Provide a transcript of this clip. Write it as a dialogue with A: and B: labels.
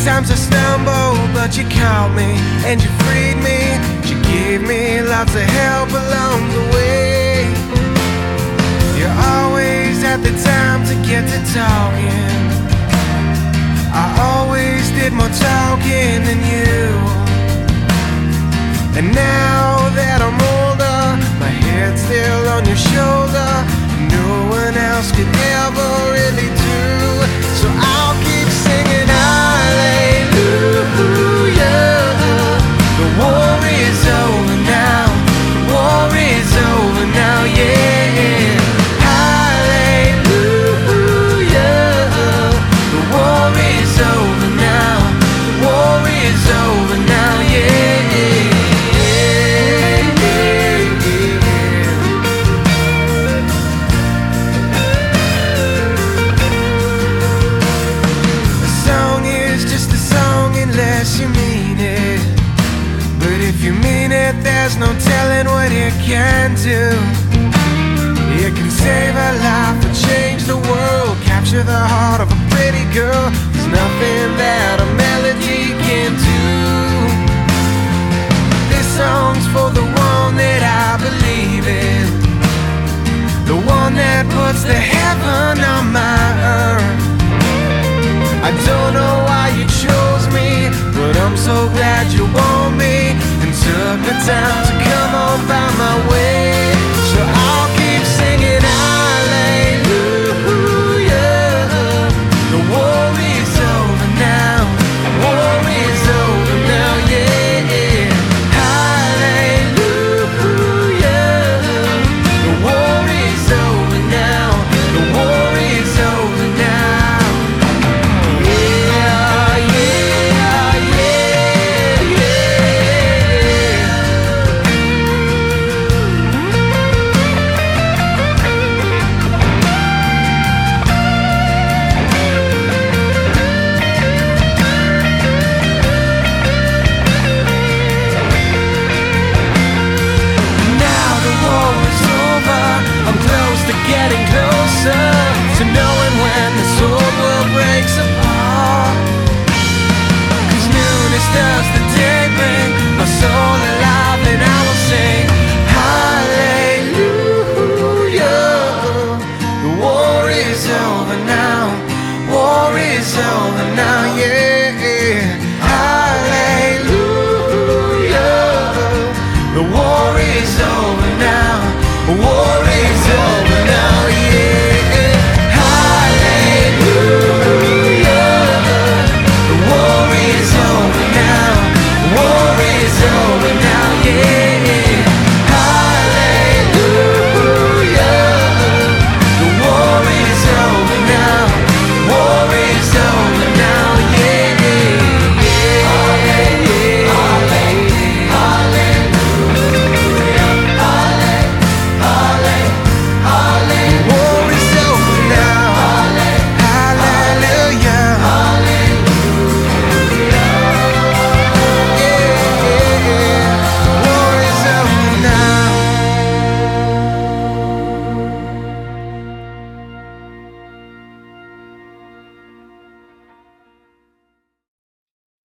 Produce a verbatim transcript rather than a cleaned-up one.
A: Times I stumbled, but you caught me and you freed me. You gave me lots of help along the way. You always had the time to get to talking. I always did more talking than you. And now that I'm older, my head's still on your shoulder. No one else could ever really do. So I'll keep singing hallelujah. The war is over now. The war is over now, yeah. Hallelujah. The war is over now. The war is over now, yeah. You mean it, but if you mean it, there's no telling what it can do. It can save a life or change the world, capture the heart of a pretty girl. There's nothing that a melody can do. This song's for the one that I believe in, the one that puts the heaven on my earth. I don't know why you chose me, but I'm so glad you want me and took the time to come on by my way. So I'll keep singing hallelujah. The war is over now. The war is over now, yeah. Hallelujah. The war is over now. The war is over now. Getting closer to knowing when the soul world breaks apart. Cause newness does the day bring my soul alive, and I will sing hallelujah. The war is over now. War is over now, yeah.